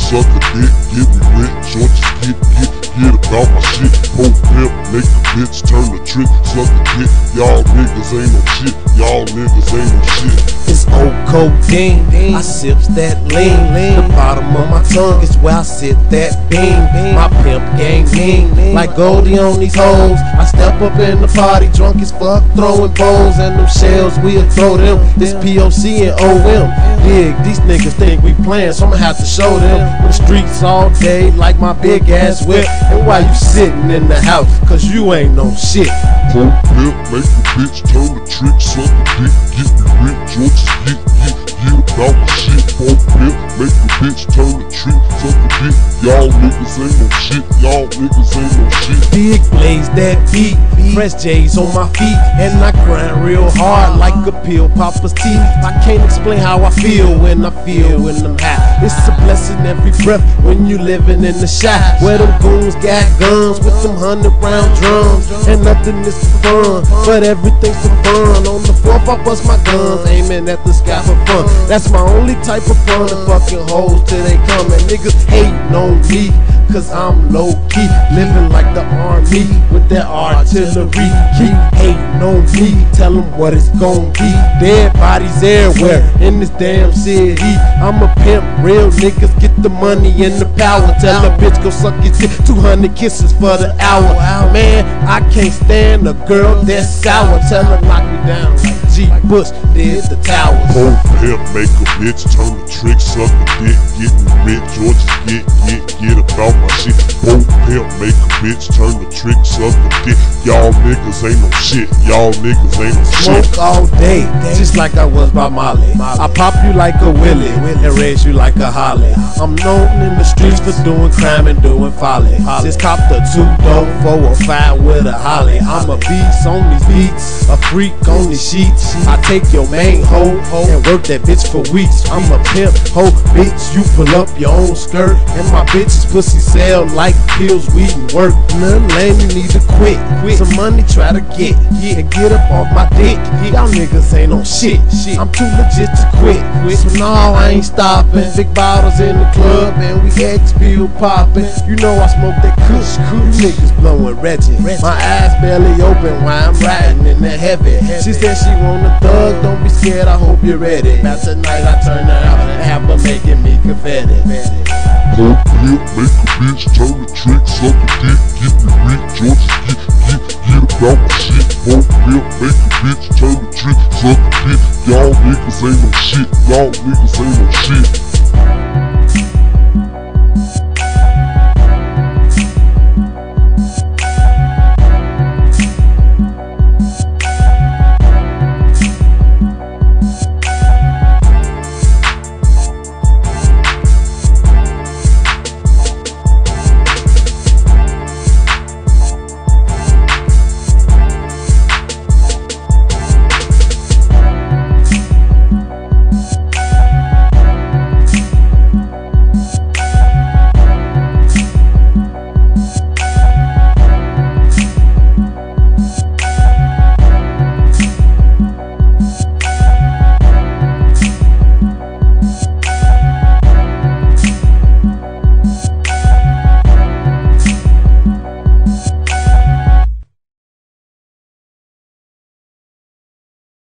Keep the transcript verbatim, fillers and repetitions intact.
suck a dick, get me rent, joint, get, get, get about my shit. Whole pimp, make the bitch turn the trick, suck a dick. Y'all niggas ain't no shit, y'all niggas ain't no shit. It's old codeine, I sips that lean. The bottom of my tongue is where I sip that beam. My pimp gang mean, like Goldie on these hoes. I step up in the party, drunk as fuck, throwing bowls and them shells, we'll throw them. It's P O C and O M. Dig, these niggas think we playin', so I'ma have to show them. The streets all day, like my big ass whip. And why you sitting in the house? Cause you ain't no shit. Whole pimp, make the bitch turn the trick, suck a dick, get me rent, joint, get, get, get about my shit. Whole pimp, make the bitch turn the trick, suck a dick. Y'all niggas ain't no shit, y'all niggas ain't no shit. Big blaze that beat, fresh J's on my feet, and I grind real hard like a pill popper's teeth. I can't explain how I feel when I feel when I'm high. It's a blessing every breath when you living in the shop where them goons got guns with them hundred round drums, and nothing is for fun, but everything's for fun. On the fourth I bust my guns, aiming at the sky for fun. That's my only type of fun, the fucking hoes till they come. And niggas hating on me, cause I'm low key, living like the army with that artillery. Keep hating on me, tell them what it's gon' be. Dead bodies everywhere in this damn city. I'm a pimp, real niggas get the money and the power. Tell a bitch go suck your dick, two hundred kisses for the hour. Man, I can't stand a girl that's sour. Tell her knock me down like G. Bush did the towers. Whole pimp, make a bitch turn the trick, suck a dick, get me rent, George, get, get, get about my shit. Whole pimp, make a bitch turn the trick, suck a dick. Y'all niggas ain't no shit, y'all niggas ain't no shit. Smoke all day, just like I was by Molly. I pop you like a Willie and raise you like a Holly. I'm known in the streets for doing crime and doing folly. Just cop the two dope, four or five with a holly. I'm a beast on these beats, a freak on these sheets. I take your main hoe and work that bitch for weeks. I'm a pimp, hoe, bitch. You pull up your own skirt, and my bitch's pussy sell like pills, weed, and work. None lame, you need to quit. Quit some money, try to get, yeah, and get up off my dick. Y'all niggas ain't on shit. I'm too legit to quit. So no, I ain't stopping. Big bottles in the club, and we X bill popping. You know I smoke that kush, kush. You niggas blowing Reggie. My eyes barely open while I'm riding in that heavy. She said she want a thug, don't be scared, I hope you're ready. Now tonight I turn her out and have her making me confetti. Whole pimp, make a bitch turn the trick, suck a dick, get me rent, George, get, get, get about my shit. Whole pimp, make a bitch turn the trick, suck a dick. Y'all niggas ain't no shit, y'all niggas ain't no shit.